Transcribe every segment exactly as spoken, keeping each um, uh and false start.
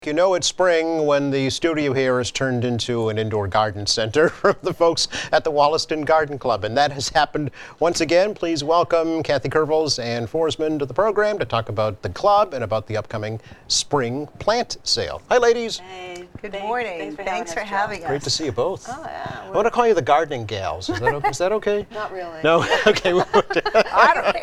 You know it's spring when the studio here is turned into an indoor garden center for the folks at the Wollaston Garden Club, and that has happened once again. Please welcome Kathy Kervels and Forsman to the program to talk about the club and about the upcoming spring plant sale. Hi, ladies. Hey, good thanks, morning. Thanks for Thanks having, for us, having Joe. us. Great to see you both. Oh, yeah, I want to call you the gardening gals. Is that, is that okay? Not really. No? Okay. I don't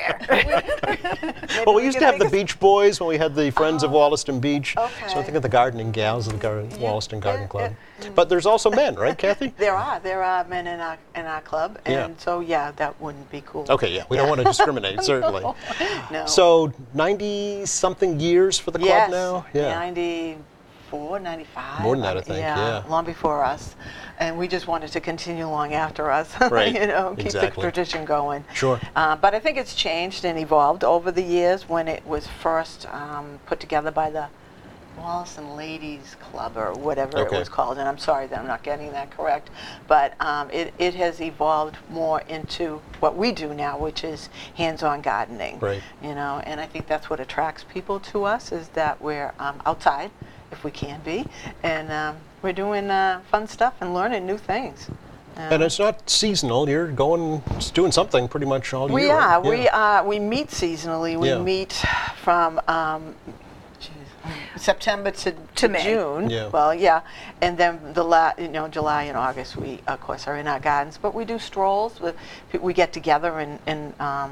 care. Well, we we used can to have make the us- Beach Boys when we had the Friends of Oh, Wollaston Beach. So I okay. think of the gardening gals of the Gar- Wollaston Garden yeah, Club. yeah. But there's also men, right, Kathy? There are there are men in our in our club, Yeah. and so yeah, that wouldn't be cool. Okay, yeah, we don't want to discriminate, certainly. No. So ninety-something years for the club yes, now? Yeah. ninety-four, ninety-five. More than that, I think, yeah. long before us, and we just wanted to continue long after us. Right, you know, keep exactly. the tradition going. Sure. Uh, but I think it's changed and evolved over the years when it was first um, put together by the Wollaston Ladies Club or whatever Okay. it was called, and I'm sorry that I'm not getting that correct, but um, it, it has evolved more into what we do now, which is hands-on gardening. Right. You know, and I think that's what attracts people to us, is that we're um, outside, if we can be, and um, we're doing uh, fun stuff and learning new things. Um, And it's not seasonal. You're going, doing something pretty much all we year. right? are. We Yeah. uh, we meet seasonally. We Yeah. meet from um, geez, September to, to May. June. Yeah. Well, yeah, and then the la- you know July and August we of course are in our gardens, but we do strolls. With, we get together in, in um,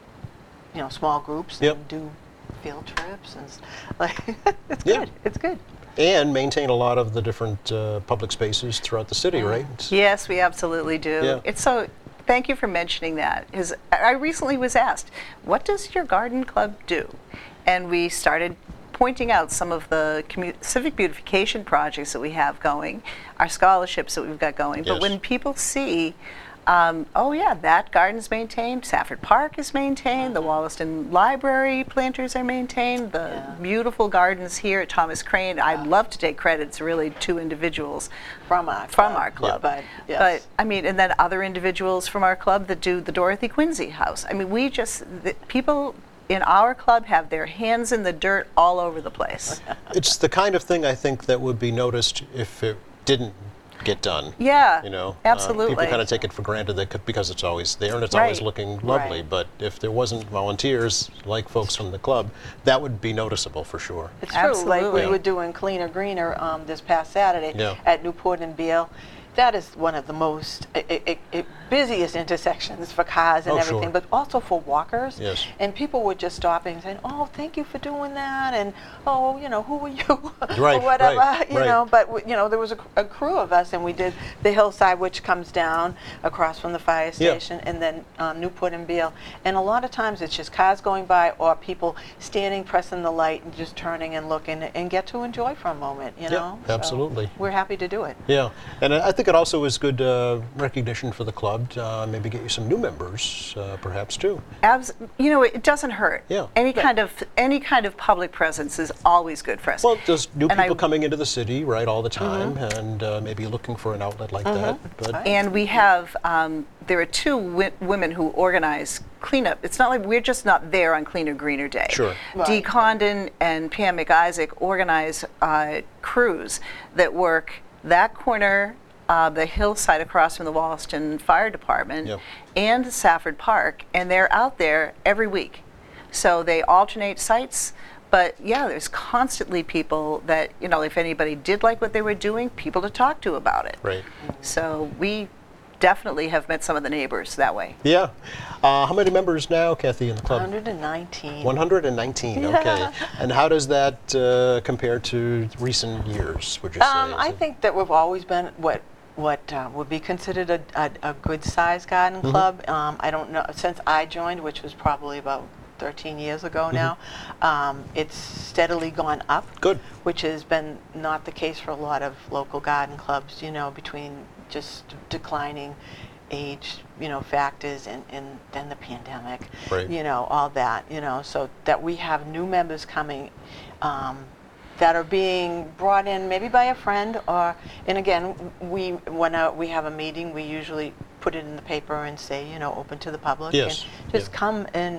you know small groups Yep. and do field trips and s- like it's Yeah. good. It's good. And maintain a lot of the different uh, public spaces throughout the city, right? Yes, we absolutely do. Yeah. It's so. Thank you for mentioning that. Because I recently was asked, "What does your garden club do?" And we started pointing out some of the commu- civic beautification projects that we have going, our scholarships that we've got going. But Yes. when people see, um, oh yeah, that garden's maintained, Safford Park is maintained, the Wollaston Library planters are maintained, the Yeah. beautiful gardens here at Thomas Crane. I'd love to take credit. It's really two individuals From our from club. our club. But yes. But I mean, and then other individuals from our club that do the Dorothy Quincy House. I mean, we just the, people in our club have their hands in the dirt all over the place. It's the kind of thing I think that would be noticed if it didn't get done. Yeah, You know, Uh, absolutely. people kind of take it for granted that c- because it's always there and it's always Right. looking lovely. Right. But if there wasn't volunteers like folks from the club, that would be noticeable for sure. It's true. Like we Absolutely. were doing Cleaner Greener um, this past Saturday Yeah. at Newport and Beale. That is one of the most i i i busiest intersections for cars and Oh, everything, sure. but also for walkers. Yes. And people would just stop and saying, "Oh, thank you for doing that," and "Oh, you know, who are you?" Right, or whatever, right, you right. know. But w- you know, there was a, a crew of us, and we did the hillside, which comes down across from the fire Yeah. station, and then um, Newport and Beale. And a lot of times, it's just cars going by or people standing, pressing the light, and just turning and looking, and get to enjoy for a moment. You Yeah, know. So absolutely. we're happy to do it. Yeah, and I I think it also is good uh, recognition for the club. Uh, maybe get you some new members, uh, perhaps too. Abs- you know, it doesn't hurt. Yeah. Any kind of any kind of public presence is always good for us. Well, there's new And I- people coming into the city, right, all the time, and uh, maybe looking for an outlet like that. But Right. And we have, um, there are two wi- women who organize cleanup. It's not like we're just not there on Cleaner Greener Day. Sure. Dee Right. Condon and Pam McIsaac organize uh, crews that work that corner, uh, the hillside across from the Wollaston Fire Department, Yep. and Safford Park, and they're out there every week. So they alternate sites. But yeah, there's constantly people that, you know, if anybody did like what they were doing, people to talk to about it. right. So we definitely have met some of the neighbors that way. Yeah. Uh, how many members now, Kathy, in the club? one hundred nineteen. one hundred nineteen, okay. And how does that uh, compare to recent years, would you say? Um, Is I it- think that we've always been what what uh, would be considered a, a, a good sized garden Mm-hmm. club. Um, I don't know, since I joined, which was probably about thirteen years ago Mm-hmm. now, um, it's steadily gone up. Good. Which has been not the case for a lot of local garden clubs, you know, between just declining age, you know, factors and, and then the pandemic, Right. you know, all that, you know, so that we have new members coming um, that are being brought in maybe by a friend or, and again, we, when uh, we have a meeting, we usually put it in the paper and say, you know, open to the public. Yes, And just yeah. come and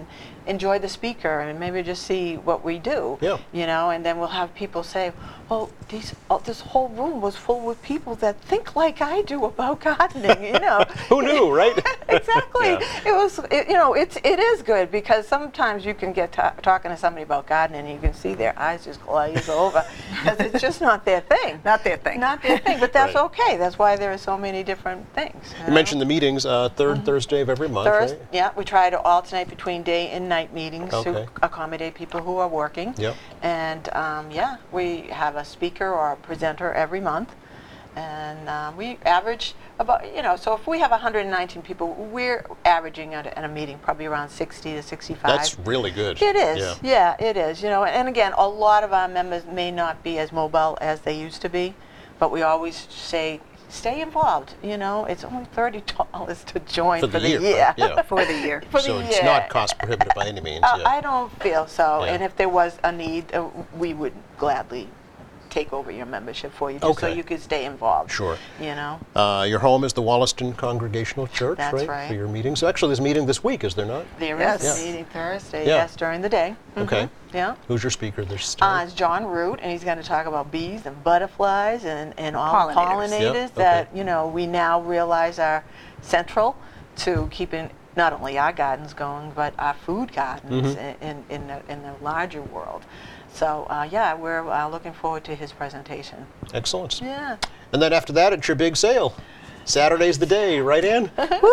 enjoy the speaker and maybe just see what we do. Yeah. You know, and then we'll have people say, well, these, oh, this whole room was full with people that think like I do about gardening, you know. Who knew, right? Exactly. Yeah. It was, it, you know, it's, it is good because sometimes you can get ta talking to somebody about gardening and you can see their eyes just glaze over because it's just not their thing. Not their thing. Not their thing, but that's Right. okay. That's why there are so many different things. You mentioned the meetings, uh, third Thursday of every month, Thursday, right? yeah, we try to alternate between day and night meetings Okay. to accommodate people who are working. Yep. And um, yeah, we have a speaker or a presenter every month. And um, we average about, you know, so if we have one hundred nineteen people, we're averaging at a, at a meeting probably around sixty to sixty-five. That's really good. It is, Yeah. yeah. it is. You know, and again, a lot of our members may not be as mobile as they used to be, but we always say, stay involved. You know, it's only thirty dollars to join For for, the the year, right? Yeah. For the year. For So the it's year. not cost prohibitive by any means. Uh, yeah. I don't feel so. Yeah. And if there was a need, uh, we would gladly take over your membership for you, just so Okay. you could stay involved. Sure. You know. Uh, your home is the Wollaston Congregational Church, That's right? right. For your meetings. So actually, there's a meeting this week, is there not? There is Yes. a meeting Thursday, Yeah. yes, during the day. Okay. Mhm. Yeah. Who's your speaker this Uh, time? it's John Root, and he's going to talk about bees and butterflies and, and all the Pollinators. pollinators Yep, that, okay. you know, we now realize are central to keeping not only our gardens going, but our food gardens Mm-hmm. in, in, in, the, in the larger world. So, uh, yeah, we're uh, looking forward to his presentation. Excellent. Yeah. And then after that, it's your big sale. Saturday's the day, right, Ann?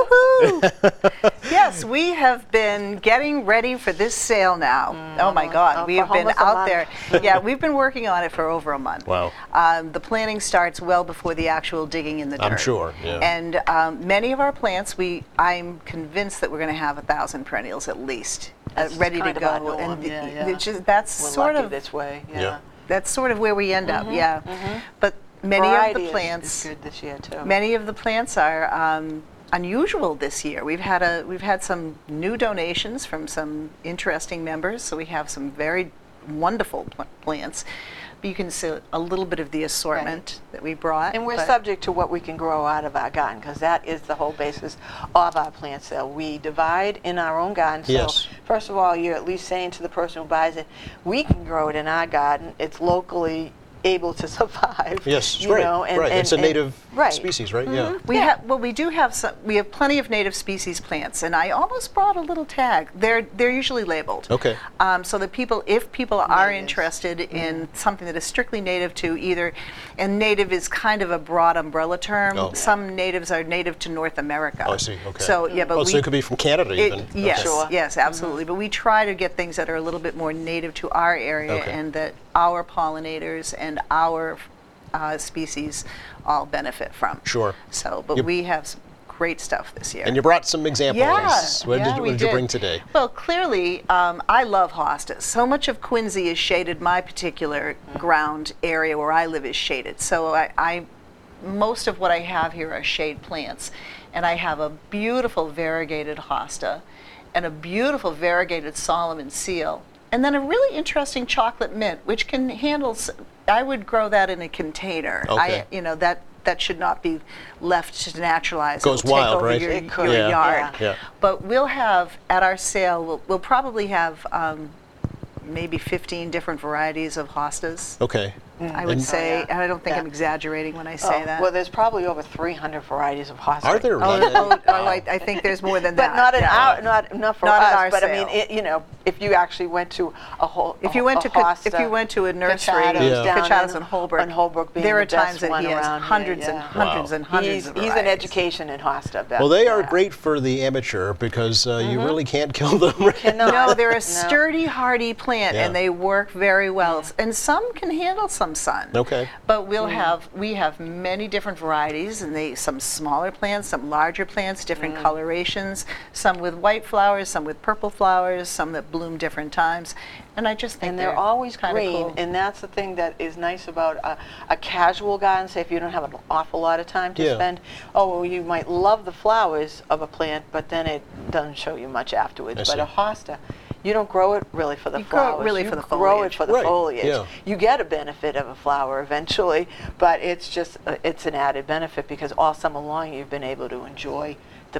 Woohoo! Yes, we have been getting ready for this sale now. oh my God, oh, we for have been almost a out month. there. Yeah, we've been working on it for over a month. Wow. Um, the planning starts well before the actual digging in the dirt. I'm sure, yeah. And um, many of our plants, we I'm convinced that we're going to have a thousand perennials at least uh, That's ready to kind of our go. norm, And yeah, th- yeah. it's just- that's We're sort lucky of this way. Yeah. Yeah. that's sort of where we end up. Yeah, mhm. but many Variety of the is- plants. is good this year too. Many of the plants are um, unusual this year. We've had a we've had some new donations from some interesting members, so we have some very wonderful pl- plants. But you can see a little bit of the assortment that we brought. And we're but- subject to what we can grow out of our garden, because that is the whole basis of our plant sale. We divide in our own garden. So Yes. first of all, you're at least saying to the person who buys it, we can grow it in our garden. It's locally able to survive. Yes, you right, know, and- right. and- It's a and- native right. species, right? Yeah. We Yeah. have well, we do have some. We have plenty of native species plants, and I almost brought a little tag. They're they're usually labeled. Okay. Um, so that people, if people are Natives. interested in something that is strictly native to either, and native is kind of a broad umbrella term. Oh. Some natives are native to North America. Oh, I see. Okay. So yeah, but Oh, we. so it could be from Canada it- even. yes, Okay. Sure. yes, absolutely. But we try to get things that are a little bit more native to our area, Okay. and that our pollinators and our uh, species all benefit from. Sure. So, but You- we have some great stuff this year. And you brought some examples. Yeah, What yeah, did, you- we what did you did. bring today? Well, clearly, um, I love hostas. So much of Quincy is shaded. My particular ground area where I live is shaded. So I, I, most of what I have here are shade plants, and I have a beautiful variegated hosta, and a beautiful variegated Solomon seal, and then a really interesting chocolate mint, which can handle. s- I would grow that in a container. Okay. I, you know that. That should not be left to naturalize. Goes It'll take wild, over right? Your, It could, your Yeah. yard. Yeah. But we'll have, at our sale, we'll, we'll probably have um, maybe fifteen different varieties of hostas. Okay. I would And- say, Oh, yeah. and I don't think Yeah. I'm exaggerating when I say Oh, that. Well, there's probably over three hundred varieties of hosta. Are there oh, really? oh, oh, I, I think there's more than But that. not in yeah. our, not not for Not us. at our but I mean, sale. it, you know, if you actually went to a whole, If a- you went a to Ca- if hosta, you went to a nursery, Cachados Yeah. down Cachados in- and Holbrook, on Holbrook being there are the best times that one he has around here, hundreds and yeah. hundreds Wow. and hundreds He's, of he's an varieties. education in hosta. Beth. Well, they are Yeah. great for the amateur because uh, you really can't kill them. Cannot. No, they're a No. sturdy, hardy plant, Yeah. and they work very well. And some can handle some sun. Okay. But we'll have we have many different varieties, and they some smaller plants, some larger plants, different colorations. Some with white flowers, some with purple flowers, some that bloom different times. And I just think And they're always kinda green, cool. and that's the thing that is nice about a, a casual garden. Say if you don't have an awful lot of time to Yeah. spend, oh, well, you might love the flowers of a plant, but then it doesn't show you much afterwards. I But see. a hosta, you don't grow it really for the You grow it flowers. really you for the grow foliage. it for the Right, foliage. yeah. You get a benefit of a flower eventually, but it's just uh, it's an added benefit because all summer long you've been able to enjoy the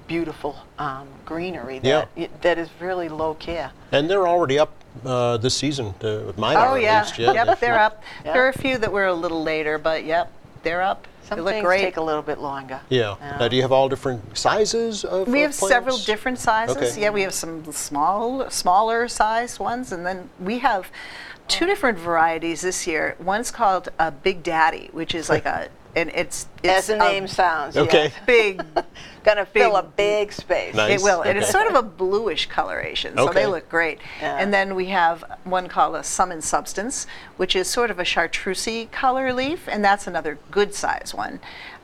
beautiful um, greenery Yeah. that y- that is really low care. And they're already up uh, this season. Uh, mine Oh, are yeah. at least. Yeah, Yep, they're up. Yeah. There are a few that were a little later, but yep, they're up. Some they look things great. take a little bit longer. Yeah. Yeah. Now, do you have all different sizes of We of have several plants? different sizes. Okay. Yeah, we have some small, smaller sized ones, and then we have two different varieties this year. One's called a Big Daddy, which is like a, and it's, As it's the a name sounds, Okay. yes. big. Gonna fill a big- big space. Nice. It will, and it's Okay. sort of a bluish coloration, so Okay. they look great. Yeah. And then we have one called a Sum and Substance, which is sort of a chartreusey color leaf, and that's another good size one.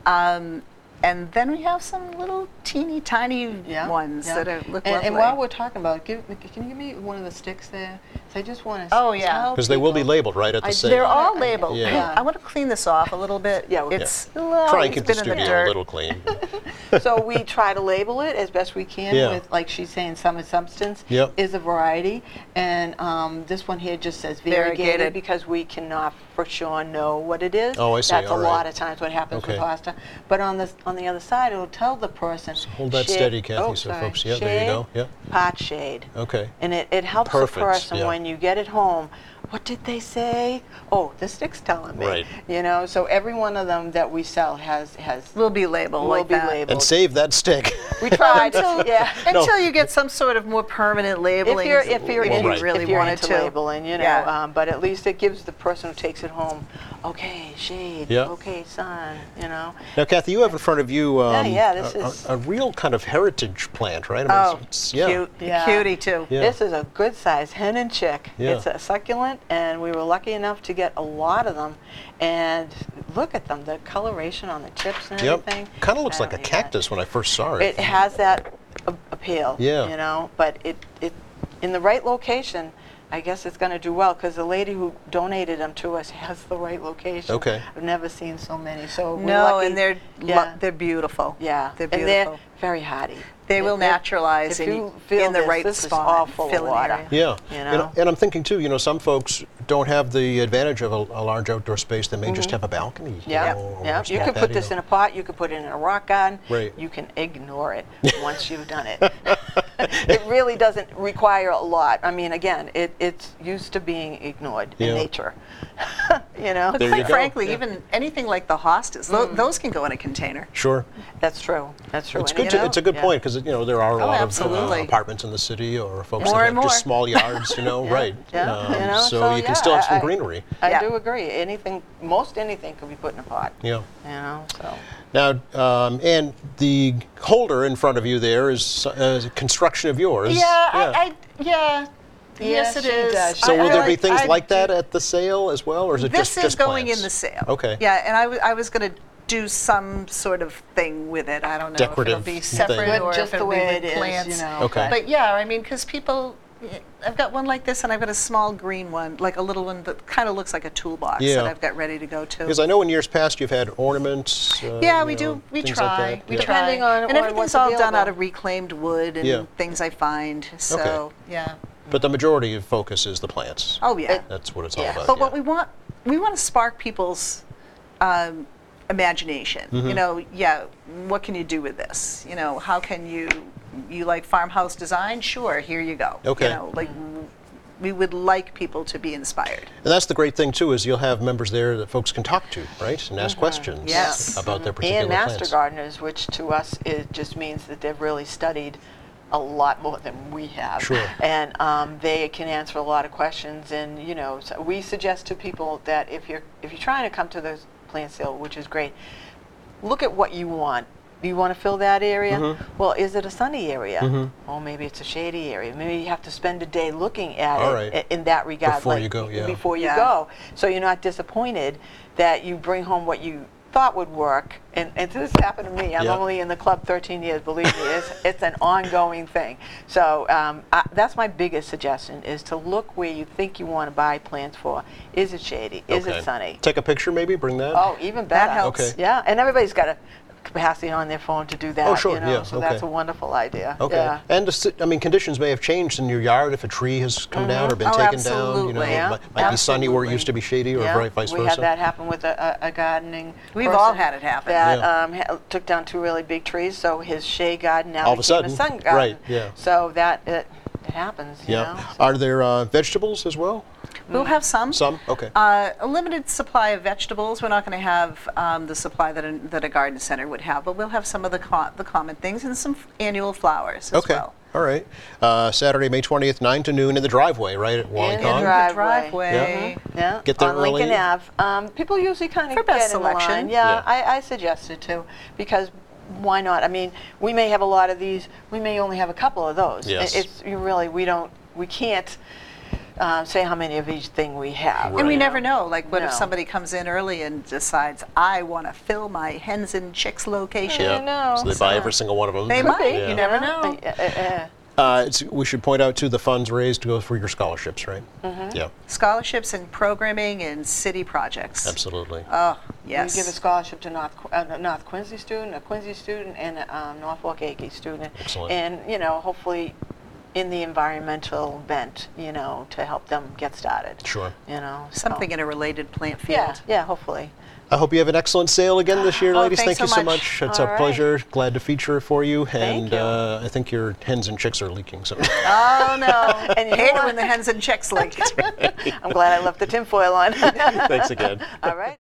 Um, and then we have some little teeny tiny Yeah, ones yeah. that are, look and, lovely. and while we're talking about it, give, can you give me one of the sticks there? So I just want to Oh, yeah. tell Because they will be people- labeled right at the I- sale. They're Yeah. all labeled. Yeah. Hang- I want to clean this off a little bit. Yeah, we- it's Yeah. Try and it's keep the been in the studio a dirt. little clean. So we try to label it as best we can Yeah. with, like she's saying, Sum and Substance Yep. is a variety. And um, this one here just says variegated, Variegated. because we cannot for sure know what it is. Oh, I see. That's All a right. lot of times what happens Okay. with hosta. But on the on the other side, it'll tell the person. Hold that shade- steady, Kathy, oh, so sorry, folks. Yeah, there you go. shade, Yeah. Pot shade. Okay. And it, it helps Perfect, the person yeah. when you get it home. What did they say? Oh, the stick's telling me. Right. You know, so every one of them that we sell has has Will be labeled will like be that. labeled. And save that stick. We tried. Until, yeah. No. until you get some sort of more permanent labeling. If you're if you're, Well, in, right. really if you're wanted into to. labeling, you know, Yeah. um, but at least it gives the person who takes it home, okay, shade, Yeah. okay, sun, you know. Now, Kathy, you have in front of you um, yeah, this a, is- a, a real kind of heritage plant, right? I mean, Oh, it's, it's- yeah. cute, Yeah. cutie too. Yeah. This is a good size hen and chick. Yeah. It's a succulent, and we were lucky enough to get a lot of them. And look at them, the coloration on the chips and Yep. everything. Kind of looks I like a don't even- cactus when I first saw it. It has that a- appeal, Yeah. you know, but it, it in the right location, I guess it's going to do well, because the lady who donated them to us has the right location. Okay. I've never seen so many, so we're No, lucky. and they're lo- yeah, they're beautiful. yeah, they're and beautiful. they're very hardy. They will They're- naturalize if in- you feel in the this, right this spot, Is all full of fill an water. area. Yeah, You and, know? and I'm thinking too. You know, some folks don't have the advantage of a, a large outdoor space. They may just have a balcony. you Yeah, know, or yeah. a You small could put this in patio. a pot. You could put it in a rock garden. Right. You can ignore it once you've done it. It really doesn't require a lot. I mean, again, it, it's used to being ignored Yeah. in nature. You know, But There you quite go. frankly, Yeah. even anything like the hostas, tho- those can go in a container. Sure, that's true. That's true. it's And, good. you To, know, it's a good yeah. point because you know there are a Oh, lot absolutely. of uh, apartments in the city or folks More that and have just more. small yards. You know, Yeah, right? Yeah, Um, you know, so, so you can yeah, still have some I- greenery. I Yeah. do agree. Anything, most anything could be put in a pot. Yeah. You know, so. Now, um, and the holder in front of you there is uh, a construction of yours. Yeah, I, I yeah. Yes, Yeah, it she is. does. So I- will I there be like- things I like that do- at the sale as well, or is it This just is just going plants? in the sale. Okay. Yeah, and I, w- I was going to do some sort of thing with it. I don't know Decorative if it'll be thing. separate Good, or just if the it'll way be it with is, plants. you know. Okay. But yeah, I mean, because people, I've got one like this, and I've got a small green one, like a little one that kind of looks like a toolbox Yeah. that I've got ready to go to. Because I know in years past you've had ornaments. Uh, Yeah, you we know, do. We things try. Like that. We yeah. try. Depending on- and on everything's what's all done out available. of reclaimed wood and Yeah. things I find. So yeah. But the majority of focus is the plants. Oh yeah. It- That's what it's all Yeah. about. But yeah. what we want, we want to spark people's um, imagination. Mm-hmm. You know, yeah, what can you do with this? You know, how can you, you like farmhouse design? Sure, here you go. Okay. You know, like, we would like people to be inspired. And that's the great thing too, is you'll have members there that folks can talk to, right, and ask questions Yes. about their particular And master plants. gardeners, which to us it just means that they've really studied a lot more than we have. Sure. And um, they can answer a lot of questions. And you know, so we suggest to people that if you're if you're trying to come to the plant sale, which is great, look at what you want. You want to fill that area? Mm-hmm. Well, is it a sunny area? Oh, maybe it's a shady area. Maybe you have to spend a day looking at All it right. i- in that regard. Before like, you go, yeah. Before you Yeah. go. So you're not disappointed that you bring home what you thought would work. And, and this happened to me. I'm Yeah. only in the club thirteen years, believe me. It's, it's an ongoing thing. So um, I, that's my biggest suggestion, is to look where you think you want to buy plants for. Is it shady? Is Okay. it sunny? Take a picture maybe, bring that? Oh, even better. helps. Okay. Yeah, and everybody's got a capacity on their phone to do that. Oh, sure, You know? yeah, So that's okay. a wonderful idea. Okay. Yeah. And, the si- I mean, conditions may have changed in your yard if a tree has come down or been Oh, taken down. You know, absolutely. Yeah, it might, might be sunny where it absolutely. used to be shady or Yeah, right, vice we versa. had that happen with a, a, a gardening. We've person all had it happen. That Yeah. um, ha- took down two really big trees, so his shade garden now All of a became sudden, sun garden. right, yeah. So that it, it happens. You Yeah. know? So- Are there uh, vegetables as well? We'll have some. Some? Okay. Uh, a limited supply of vegetables. We're not going to have um, the supply that a, that a garden center would have, but we'll have some of the co- the common things and some f- annual flowers as Okay. well. All right. Uh, Saturday, May twentieth, nine to noon in the driveway, right at Wally In the Kong? drive- The Driveway. driveway. Yeah, Get there on Lincoln early. Ave. Um, people usually kind For of best get in selection. line. Yeah, Yeah. I, I suggest it too, because why not? I mean, we may have a lot of these. We may only have a couple of those. Yes. It's you really we don't we can't uh, say how many of each thing we have. And we you never know. Like, what if No. somebody comes in early and decides, I want to fill my hens and chicks location? Yeah. Yeah. know. So they buy So- every single one of them. They might. Be, You never know. Uh, uh, uh, Uh, it's, we should point out, too, the funds raised go for your scholarships, right? Mm-hmm. Yeah, Scholarships and programming and city projects. absolutely. Oh, yes. We give a scholarship to North, Qu- uh, a North Quincy student, a Quincy student, and a um, Norfolk Acre student. Excellent. And, you know, hopefully in the environmental bent, you know, to help them get started. Sure. You know. so- Something in a related plant field. Yeah, yeah, hopefully. I hope you have an excellent sale again this year, Oh, ladies. thanks Thank so you so much. much. It's All a right. pleasure. Glad to feature it for you. Thank and you. Uh, I think your hens and chicks are leaking. So. Oh, no. And you Hate it want- when the hens and chicks link. I'm glad I left the tinfoil on. Thanks again. All right.